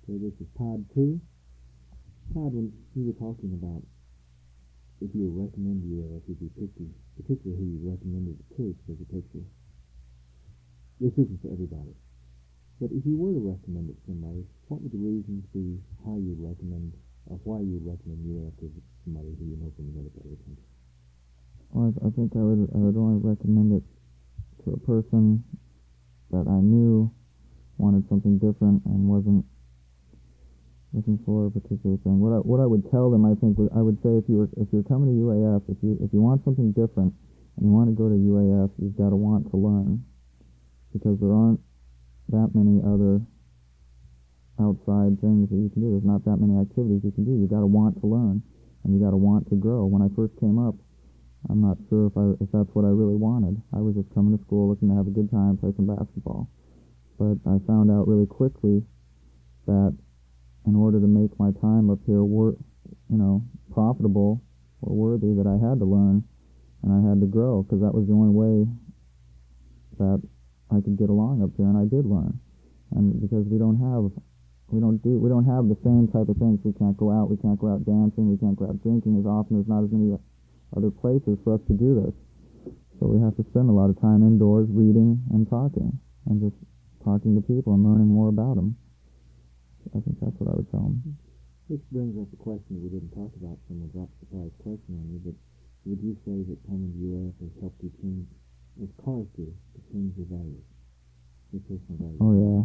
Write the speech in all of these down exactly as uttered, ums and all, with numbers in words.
So this is Todd two. Todd, when you were talking about if you would recommend U A F, if you picked particularly who you recommended it to, because it takes you. This isn't for everybody. But if you were to recommend it to somebody, what would the reasons be how you recommend, or why you would recommend U A F to somebody who you know from another part of the country? Well, I, I think I would I would only recommend it to a person that I knew wanted something different and wasn't looking for a particular thing. What I what I would tell them, I think, would, I would say if you were if you're coming to U A F, if you if you want something different and you want to go to U A F, you've got to want to learn, because there aren't that many other outside things that you can do. There's not that many activities you can do. You've got to want to learn, and you got to want to grow. When I first came up, I'm not sure if I if that's what I really wanted. I was just coming to school looking to have a good time, play some basketball. But I found out really quickly that in order to make my time up here wor- you know, profitable or worthy, that I had to learn and I had to grow, because that was the only way that I could get along up here, and I did learn. And because we don't have we don't do we don't have the same type of things. We can't go out, we can't go out dancing, we can't go out drinking as often. There's not as many other places for us to do this. So we have to spend a lot of time indoors reading and talking and just talking to people and learning more about them. I think that's what I would tell them. This brings up a question that we didn't talk about. Someone dropped a surprise question on you, but would you say that coming to U A F has helped you change, has caused you to change your values, your personal values? Oh yeah.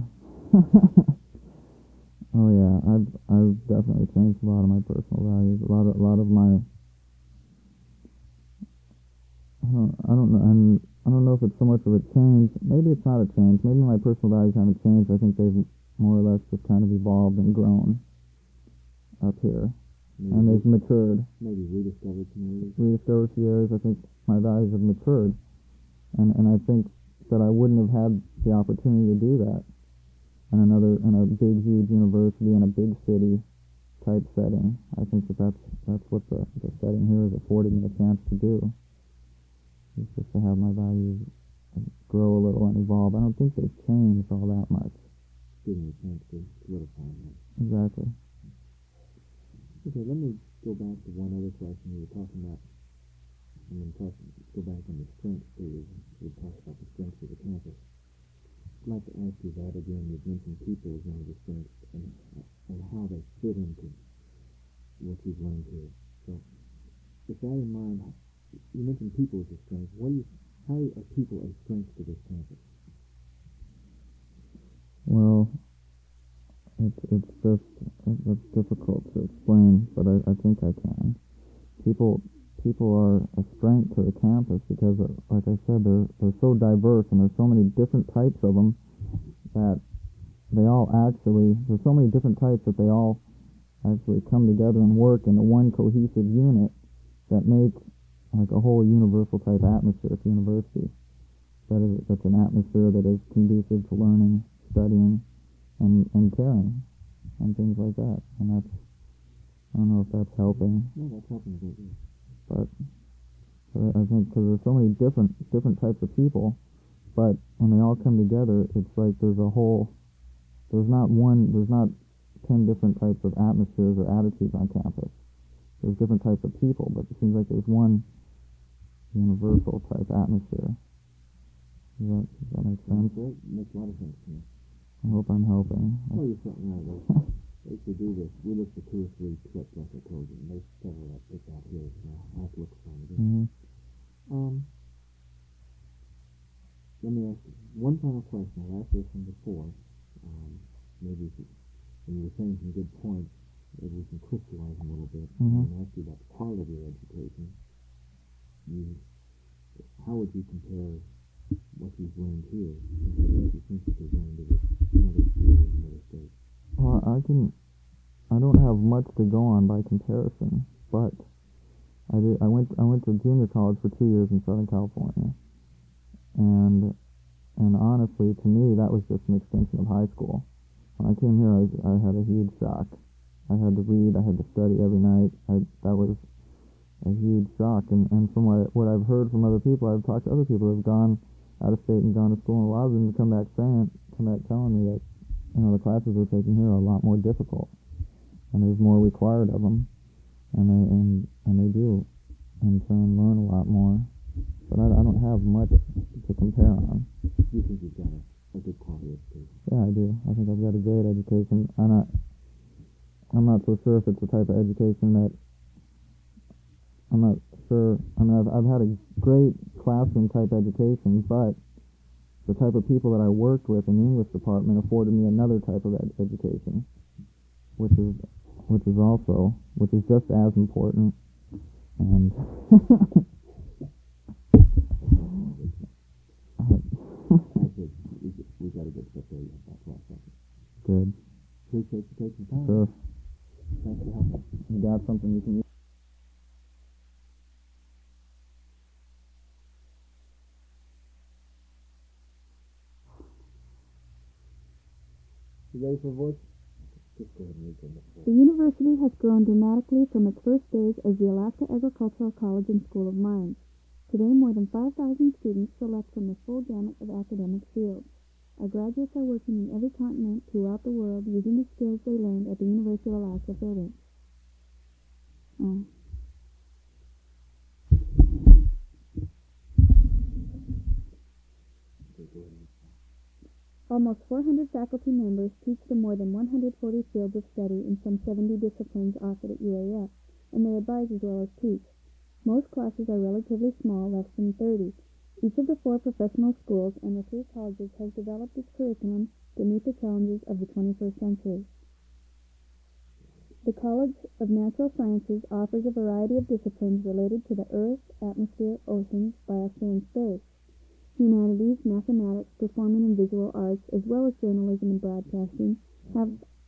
oh yeah. I've I've definitely changed a lot of my personal values. A lot of a lot of my. I don't I don't know and I don't know if it's so much of a change. Maybe it's not a change. Maybe my personal values haven't changed. I think they've more or less just kind of evolved and grown up here. Maybe, and they've matured. Maybe rediscovered some areas. Rediscovered some areas. I think my values have matured. And and I think that I wouldn't have had the opportunity to do that in another, in a big, huge university, in a big city type setting. I think that that's, that's what the, the setting here has afforded me a chance to do. It's just to have my values grow a little and evolve. I don't think they've changed all that much. Give me a chance to solidify that. Exactly. Okay, let me go back to one other question we were talking about. I'm going to talk, go back on the strengths too. We talked about the strengths of the campus. I'd like to ask you that again. You've mentioned people as one of the strengths, and, and how they fit into what you've learned here. So, with that in mind, you mentioned people as a strength. What do you, how are people a strength to this campus? Well, it's it's just it's difficult to explain, but I, I think I can. People people are a strength to the campus because, like I said, they're they're so diverse, and there's so many different types of them that they all actually there's so many different types that they all actually come together and work into one cohesive unit that make like a whole universal type atmosphere at the university. That is that's an atmosphere that is conducive to learning, studying, and, and caring, and things like that. And that's, I don't know if that's helping. No, that's helping a bit, yeah. But, but I think because there's so many different different types of people, but when they all come together, it's like there's a whole, there's not one, there's not ten different types of atmospheres or attitudes on campus. There's different types of people, but it seems like there's one universal type atmosphere. Does that, does that make sense? It makes a lot of sense to me. I hope I'm helping. Oh, you're certainly right. They should do this. We looked for two or three clips, like I told you, and there's several I picked out here, so I'll have to look for them again. Mm-hmm. Um, let me ask you one final question. I've asked this one before. Um, maybe if you, when you were saying some good points, maybe we can crystallize them a little bit. Mm-hmm. I'm going to ask you about the quality of your education. You, how would you compare what you've learned here compared to what you think you could learn to another school in another state? Well, I can. I don't have much to go on by comparison, but I did. I went. I went to junior college for two years in Southern California, and and honestly, to me, that was just an extension of high school. When I came here, I, was, I had a huge shock. I had to read. I had to study every night. I, that was a huge shock. And, and from what what I've heard from other people, I've talked to other people who have gone out of state and gone to school, and a lot of them have come back saying, come back telling me that you know, the classes we're taking here are a lot more difficult, and there's more required of them, and they and and they do, in turn, learn a lot more. But I, I don't have much to compare on. You think you've got a, a good quality education? Yeah, I do. I think I've got a great education. I'm not, I'm not so sure if it's the type of education that, I'm not sure, I mean, I've, I've had a great classroom type education, but the type of people that I worked with in the English department afforded me another type of ed- education, which is, which is also, which is just as important. And Actually, we, we got to get stuff there yet. That's last second. Good. Appreciate you taking time. Sure. Thanks for helping. You got something you can use. You ready for a voice? Just go ahead and read them. The university has grown dramatically from its first days as the Alaska Agricultural College and School of Mines. Today, more than five thousand students select from the full gamut of academic fields. Our graduates are working in every continent throughout the world using the skills they learned at the University of Alaska Fairbanks. Oh. Almost four hundred faculty members teach the more than one hundred forty fields of study in some seventy disciplines offered at U A F, and they advise as well as teach. Most classes are relatively small, less than thirty. Each of the four professional schools and the three colleges has developed its curriculum to meet the challenges of the twenty-first century. The College of Natural Sciences offers a variety of disciplines related to the earth, atmosphere, oceans, biosphere, and space. Humanities, mathematics, performing and visual arts, as well as journalism and broadcasting, have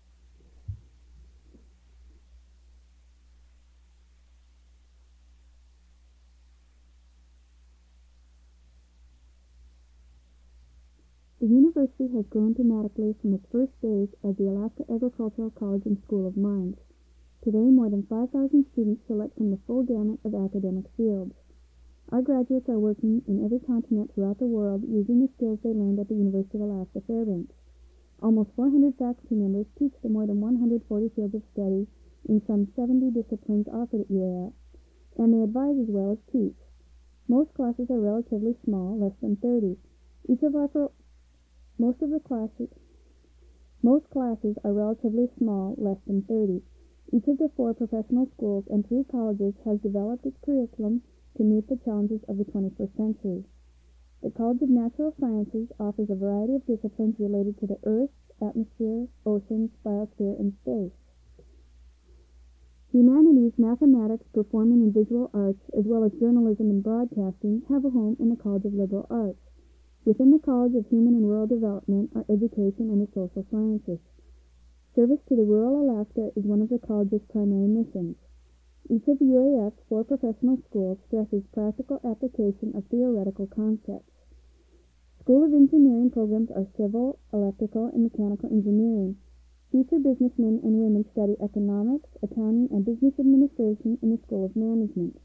The university has grown dramatically from its first days as the Alaska Agricultural College and School of Mines. Today, more than five thousand students select from the full gamut of academic fields. Our graduates are working in every continent throughout the world using the skills they learned at the University of Alaska Fairbanks. Almost four hundred faculty members teach the more than one hundred forty fields of study in some seventy disciplines offered at U A F, and they advise as well as teach. Most classes are relatively small, less than thirty. Each of our pro- most of the classes most classes are relatively small, less than thirty. Each of the four professional schools and three colleges has developed its curriculum to meet the challenges of the twenty-first century. The College of Natural Sciences offers a variety of disciplines related to the earth, atmosphere, oceans, biosphere, and space. Humanities, mathematics, performing and visual arts, as well as journalism and broadcasting, have a home in the College of Liberal Arts. Within the College of Human and Rural Development are education and the social sciences. Service to the rural Alaska is one of the college's primary missions. Each of the U A F's four professional schools stresses practical application of theoretical concepts. School of Engineering programs are civil, electrical, and mechanical engineering. Future businessmen and women study economics, accounting, and business administration in the School of Management.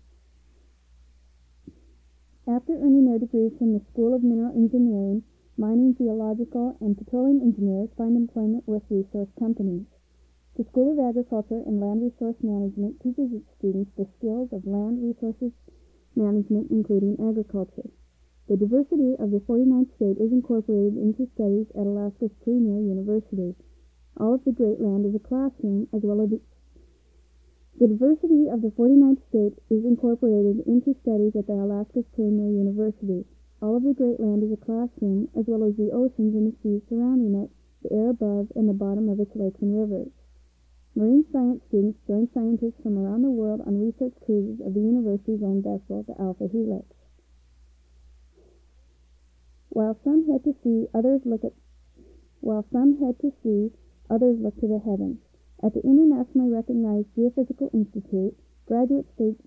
After earning their degrees from the School of Mineral Engineering, mining, geological, and petroleum engineers find employment with resource companies. The School of Agriculture and Land Resource Management teaches its students the skills of land resources management, including agriculture. The diversity of the forty-ninth state is incorporated into studies at Alaska's premier university. All of the Great Land is a classroom, as well as the The diversity of the forty-ninth state is incorporated into studies at the Alaska's premier university. All of the Great Land is a classroom, as well as the oceans and the seas surrounding it, the air above, and the bottom of its lakes and rivers. Marine science students join scientists from around the world on research cruises of the university's own vessel, the Alpha Helix. While some head to sea, others look at while some head to sea, others look to the heavens. At the internationally recognized Geophysical Institute, graduate students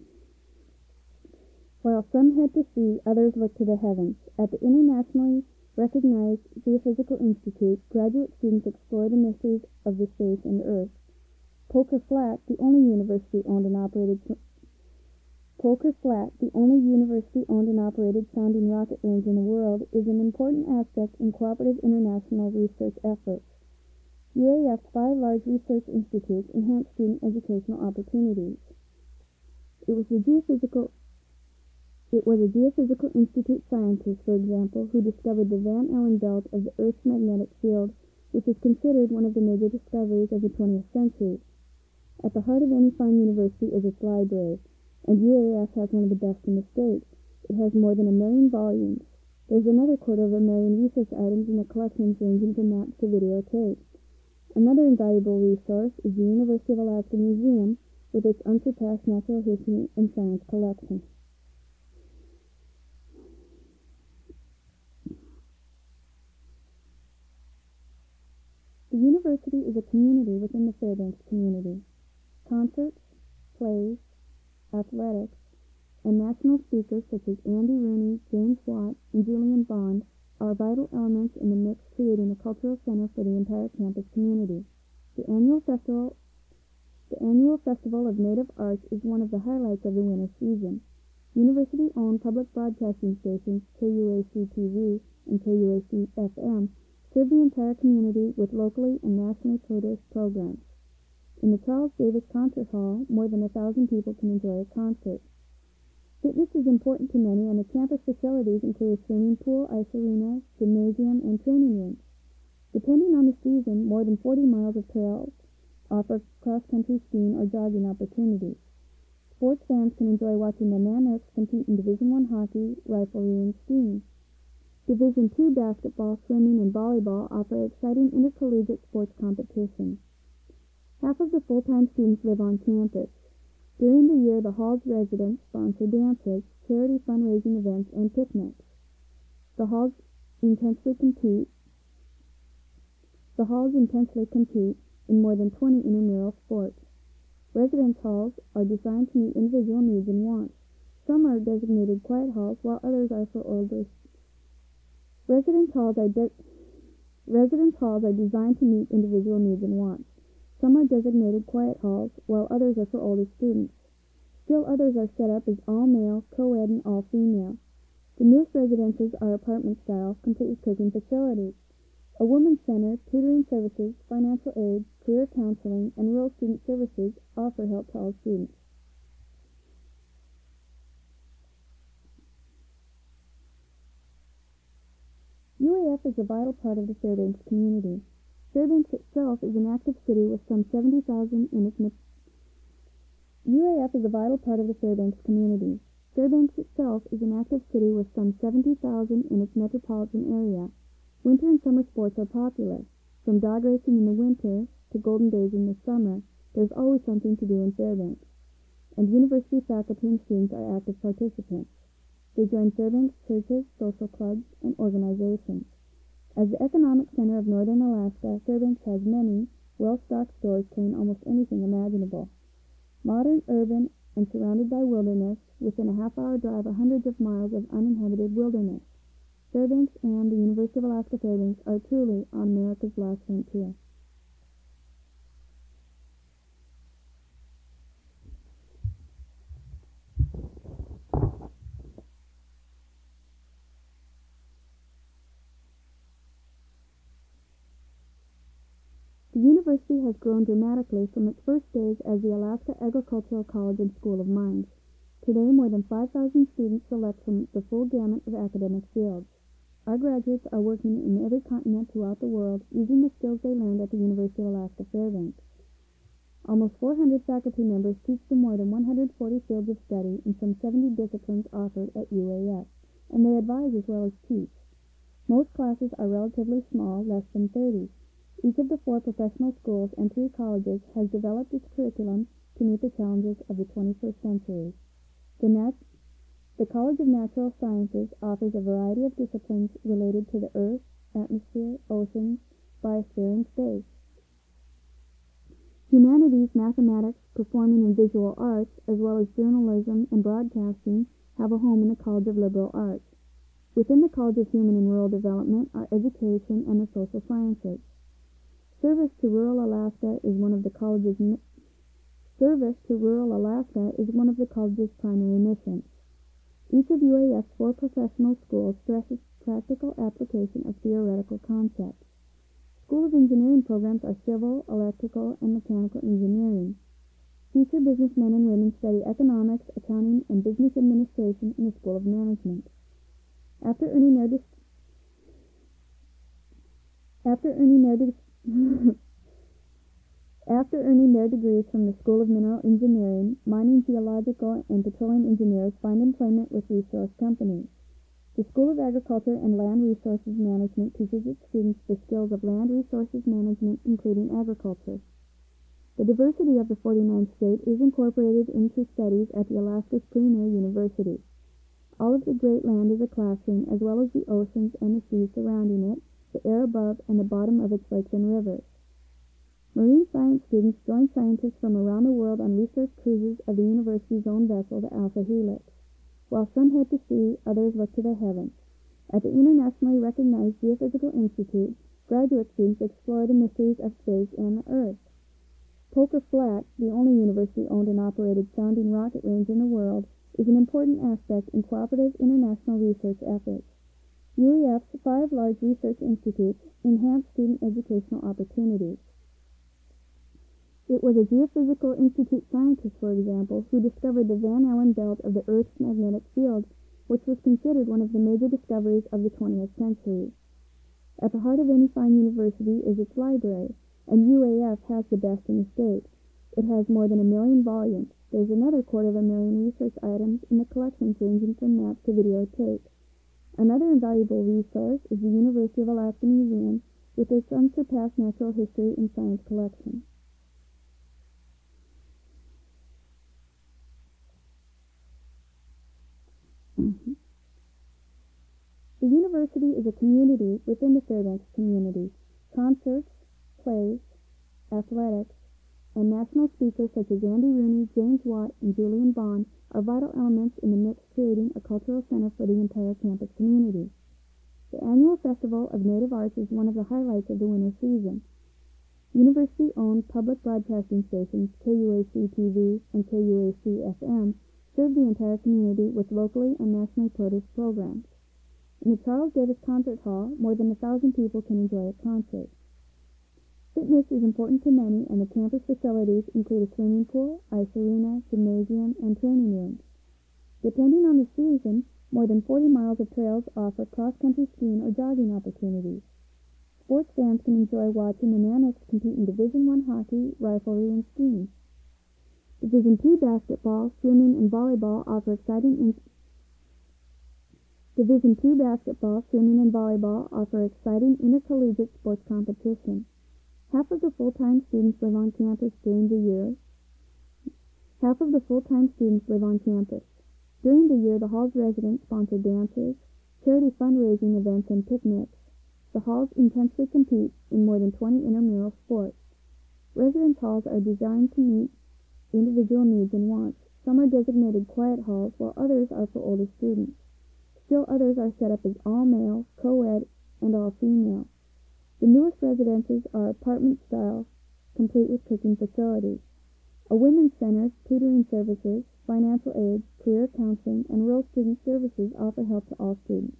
While some head to sea, others look to the heavens. At the internationally recognized Geophysical Institute, graduate students explore the mysteries of the space and Earth. Poker Flat, the only university-owned and operated Poker Flat, the only university-owned and operated sounding rocket range in the world, is an important aspect in cooperative international research efforts. U A F's five large research institutes enhance student educational opportunities. It was the geophysical It was a geophysical institute scientist, for example, who discovered the Van Allen belt of the Earth's magnetic field, which is considered one of the major discoveries of the twentieth century. At the heart of any fine university is its library, and U A F has one of the best in the state. It has more than a million volumes. There's another quarter of a million research items in the collections ranging from maps to videotape. Another invaluable resource is the University of Alaska Museum with its unsurpassed natural history and science collection. The university is a community within the Fairbanks community. Concerts, plays, athletics, and national speakers such as Andy Rooney, James Watt, and Julian Bond are vital elements in the mix, creating a cultural center for the entire campus community. The annual festival, the annual Festival of Native Arts is one of the highlights of the winter season. University-owned public broadcasting stations K U A C T V and K U A C F M serve the entire community with locally and nationally produced programs. In the Charles Davis Concert Hall, more than a thousand people can enjoy a concert. Fitness is important to many, and the campus facilities include a swimming pool, ice arena, gymnasium, and training rooms. Depending on the season, more than forty miles of trails offer cross-country skiing or jogging opportunities. Sports fans can enjoy watching the Nanooks compete in Division One hockey, riflery, and skiing. Division Two basketball, swimming, and volleyball offer exciting intercollegiate sports competition. Half of the full-time students live on campus. During the year, the hall's residents sponsor dances, charity fundraising events, and picnics. The halls intensely compete. The halls intensely compete in more than twenty intramural sports. Residence halls are designed to meet individual needs and wants. Some are designated quiet halls, while others are for older. Residence halls are de- Residence halls are designed to meet individual needs and wants. Some are designated quiet halls, while others are for older students. Still others are set up as all-male, co-ed, and all-female. The newest residences are apartment style, complete with cooking facilities. A women's center, tutoring services, financial aid, career counseling, and rural student services offer help to all students. U A F is a vital part of the Fairbanks community. Fairbanks itself is an active city with some seventy thousand in its met- U A F is a vital part of the Fairbanks community. Fairbanks itself is an active city with some seventy thousand in its metropolitan area. Winter and summer sports are popular. From dog racing in the winter to golden days in the summer, there's always something to do in Fairbanks. And university faculty and students are active participants. They join Fairbanks churches, social clubs, and organizations. As the economic center of northern Alaska, Fairbanks has many well-stocked stores carrying almost anything imaginable. Modern, urban, and surrounded by wilderness, within a half-hour drive are hundreds of miles of uninhabited wilderness. Fairbanks and the University of Alaska Fairbanks are truly on America's last frontier. The university has grown dramatically from its first days as the Alaska Agricultural College and School of Mines. Today, more than five thousand students select from the full gamut of academic fields. Our graduates are working in every continent throughout the world using the skills they learned at the University of Alaska Fairbanks. Almost four hundred faculty members teach the more than one hundred forty fields of study in some seventy disciplines offered at U A F, and they advise as well as teach. Most classes are relatively small, less than thirty. Each of the four professional schools and three colleges has developed its curriculum to meet the challenges of the twenty-first century. The, Nat- the College of Natural Sciences offers a variety of disciplines related to the Earth, atmosphere, oceans, biosphere, and space. Humanities, mathematics, performing and visual arts, as well as journalism and broadcasting, have a home in the College of Liberal Arts. Within the College of Human and Rural Development are education and the social sciences. Service to rural Alaska is one of the college's mi- Service to rural Alaska is one of the college's primary missions. Each of U A F's four professional schools stresses practical application of theoretical concepts. School of Engineering programs are civil, electrical, and mechanical engineering. Future businessmen and women study economics, accounting, and business administration in the School of Management. After earning their dis- after earning their de- after earning their degrees from the School of Mineral Engineering, mining, geological, and petroleum engineers find employment with resource companies. The School of Agriculture and Land Resources Management teaches its students the skills of land resources management, including agriculture. The diversity of the forty-ninth state is incorporated into studies at the Alaska's premier university. All of the great land is a classroom, as well as the oceans and the seas surrounding it, the air above, and the bottom of its lakes and rivers. Marine science students join scientists from around the world on research cruises of the university's own vessel, the Alpha Helix. While some head to sea, others look to the heavens. At the internationally recognized Geophysical Institute, graduate students explore the mysteries of space and the Earth. Poker Flat, the only university-owned and operated sounding rocket range in the world, is an important aspect in cooperative international research efforts. U A F's five large research institutes enhance student educational opportunities. It was a Geophysical Institute scientist, for example, who discovered the Van Allen belt of the Earth's magnetic field, which was considered one of the major discoveries of the twentieth century. At the heart of any fine university is its library, and U A F has the best in the state. It has more than a million volumes. There's another quarter of a million research items in the collections ranging from maps to videotape. Another invaluable resource is the University of Alaska Museum, with its unsurpassed natural history and science collection. The university is a community within the Fairbanks community. Concerts, plays, athletics, and national speakers such as Andy Rooney, James Watt, and Julian Bond are vital elements in the mix, creating a cultural center for the entire campus community. The annual Festival of Native Arts is one of the highlights of the winter season. University-owned public broadcasting stations K U A C T V and K U A C F M serve the entire community with locally and nationally produced programs. In the Charles Davis Concert Hall, more than a thousand people can enjoy a concert. Fitness is important to many, and the campus facilities include a swimming pool, ice arena, gymnasium, and training rooms. Depending on the season, more than forty miles of trails offer cross-country skiing or jogging opportunities. Sports fans can enjoy watching the Nanooks compete in Division One hockey, riflery, and skiing. Division Two basketball, swimming, and volleyball offer exciting in- Division Two basketball, swimming, and volleyball offer exciting intercollegiate sports competition. Half of the full-time students live on campus during the year. Half of the full-time students live on campus. During the year, the hall's residents sponsor dances, charity fundraising events, and picnics. The halls intensely compete in more than twenty intramural sports. Residence halls are designed to meet individual needs and wants. Some are designated quiet halls, while others are for older students. Still others are set up as all-male, co-ed, and all-female. The newest residences are apartment-style, complete with cooking facilities. A women's center, tutoring services, financial aid, career counseling, and rural student services offer help to all students.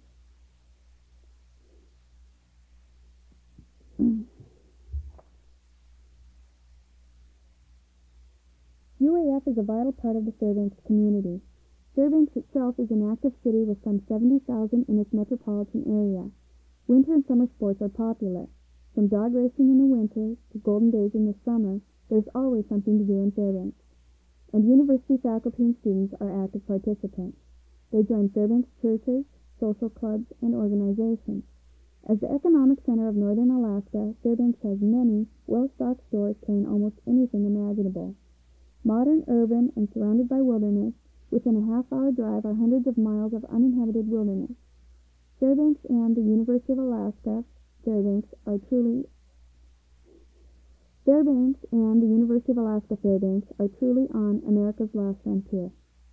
U A F is a vital part of the Fairbanks community. Fairbanks itself is an active city with some seventy thousand in its metropolitan area. Winter and summer sports are popular. From dog racing in the winter to golden days in the summer, there's always something to do in Fairbanks. And university faculty and students are active participants. They join Fairbanks churches, social clubs, and organizations. As the economic center of northern Alaska, Fairbanks has many well-stocked stores carrying almost anything imaginable. Modern, urban, and surrounded by wilderness, within a half-hour drive are hundreds of miles of uninhabited wilderness. Fairbanks and the University of Alaska, Fairbanks, are truly Fairbanks and the University of Alaska Fairbanks are truly on America's last frontier.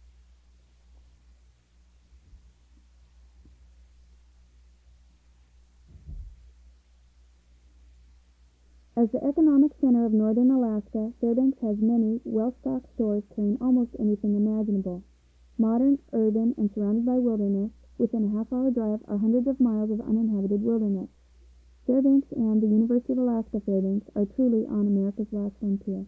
As the economic center of northern Alaska, Fairbanks has many well-stocked stores carrying almost anything imaginable. Modern, urban, and surrounded by wilderness, within a half-hour drive are hundreds of miles of uninhabited wilderness. Fairbanks and the University of Alaska Fairbanks are truly on America's last frontier.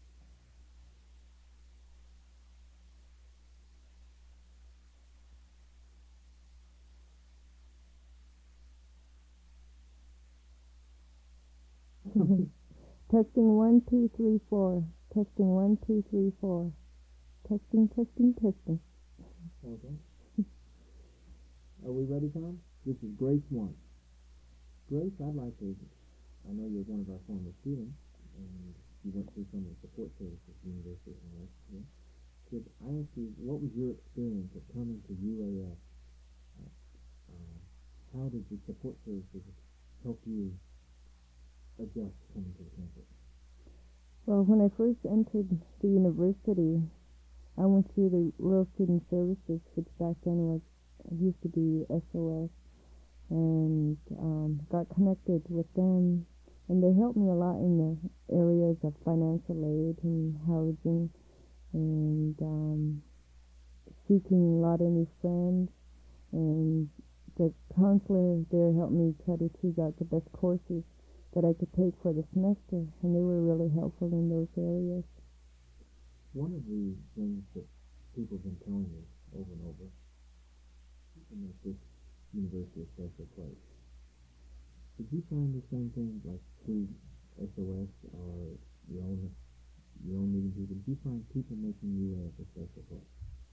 Testing one, two, three, four. Testing one, two, three, four. Testing, testing, testing. Okay. Are we ready, Tom? This is Grace one. Grace, I'd like to, I know you're one of our former students, and you went through some of the support services at the University of Alaska. Could I ask you, what was your experience of coming to U A F? Uh, uh, how did the support services help you adjust coming to the campus? Well, when I first entered the university, I went through the Rural Student Services, which back then was used to be S O S, and um, got connected with them, and they helped me a lot in the areas of financial aid and housing, and um, seeking a lot of new friends, and the counselor there helped me try to choose out the best courses that I could take for the semester, and they were really helpful in those areas. One of the things that people have been telling me over and over to make this university a special place. Did you find the same thing, like through S O S or your own your own meeting people? Did you find people making U A F a special place?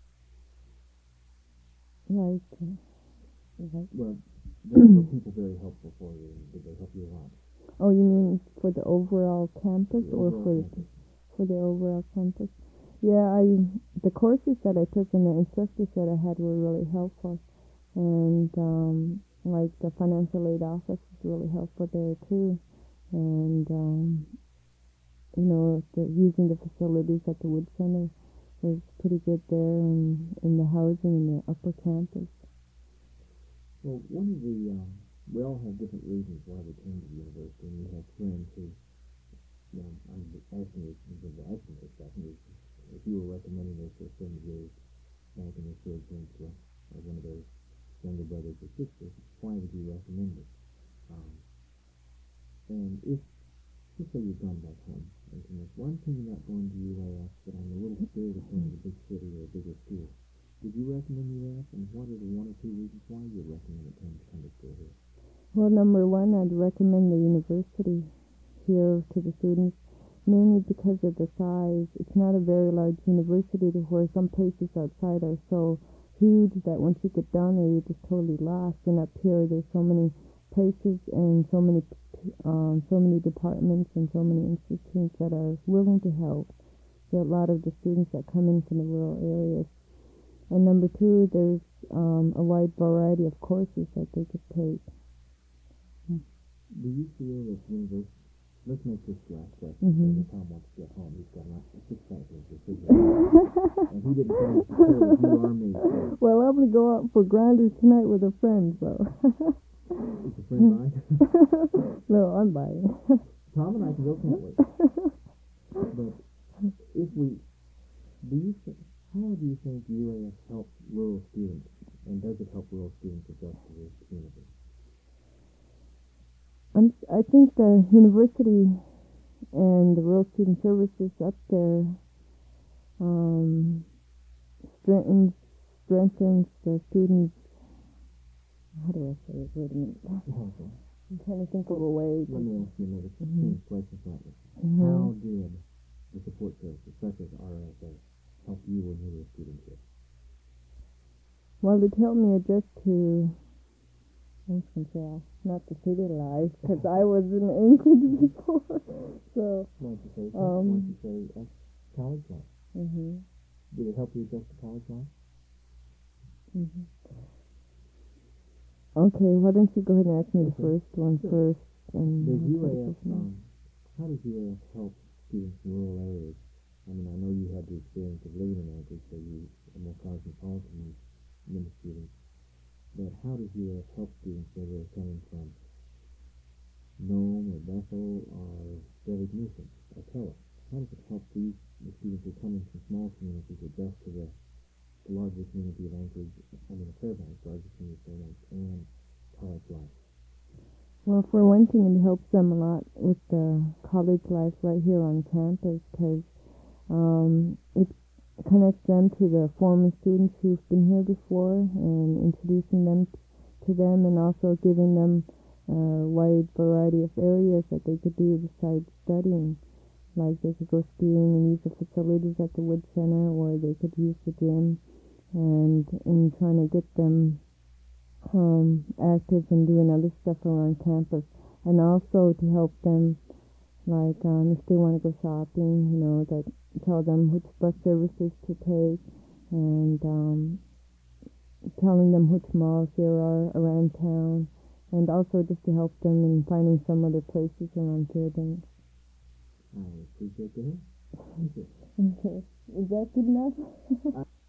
Like, uh, like Well, were people very helpful for you? Did they help you a lot? oh, you mean for the overall campus The or overall for campus. for the overall campus? Yeah, I the courses that I took and the instructors that I had were really helpful, and um, like the financial aid office was really helpful there too, and um, you know, the, using the facilities at the Wood Center was pretty good there, and in the housing in the upper campus. Well, one of the um, we all have different reasons why we came to the university, and we have friends who, you know, I'm asking you, I'm asking this question is, if you were recommending this to a friend of yours back in this age range, or one of their younger brothers or sisters, why would you recommend it? Um, and if, just say you've gone back home, and there's one thing about going to U A F that I'm a little scared of going to a big city or a bigger school. Would you recommend U A F, and what are the one or two reasons why you would recommend it to come to school here? Well, number one, I'd recommend the university here to the students, mainly because of the size. It's not a very large university to where some places outside are so huge that once you get down there, you're just totally lost. And up here, there's so many places and so many um, so many departments and so many institutions that are willing to help. There are a lot of the students that come in from the rural areas. And number two, there's um, a wide variety of courses that they could take. Do you feel that university, let's make this last question, Mm-hmm. because Tom wants to get home, he's got a six pack of refrigerator, and he didn't come to share with you or me, so Well, I'm going to go out for grinders tonight with a friend, so. is a friend buying? No, I'm buying. Tom and I can go, can't we? But if we, do you think, how do you think U A F helps rural students, and does it help rural students adjust to this community? I'm, I think the university and the Rural Student Services up there um, strengthens, strengthens the students. How do I say it? Wait a minute. Okay. I'm trying to think of a way. Let me ask you another Mhm. question slightly. Mhm. How did the support services, such as R S A, help you when you were a student here? Well, it helped me adjust to, I was going to say, not the city life, because I was in Anchorage before. So, Why don't you say, Um, why don't you say uh, college life? hmm Did it help you adjust to college life? hmm Okay, why don't you go ahead and ask me the Okay. first one Sure. first, and Does I'll U try A to go F, from there. um, how does U A F help students in rural areas? I mean, I know you had the experience of living in Anchorage, so you are more cosmopolitan than the students. But how does U A F help students whether they're coming from Nome or Bethel or Village Mission or Pella? How does it help these the students who are coming from small communities adjust to the, the larger community of Anchorage, I mean, the Fairbanks, larger community of Fairbanks, and college life? Well, for one thing, it helps them a lot with the college life right here on campus because um, it connects them to the former students who've been here before and introducing them to them and also giving them a wide variety of areas that they could do besides studying. Like they could go skiing and use the facilities at the Wood Center, or they could use the gym, and in trying to get them um, active and doing other stuff around campus, and also to help them, like um, if they want to go shopping, you know, that tell them which bus services to take, and um, telling them which malls there are around town, and also just to help them in finding some other places around Fairbanks. I appreciate the help. Thank you. Okay. Is that good enough?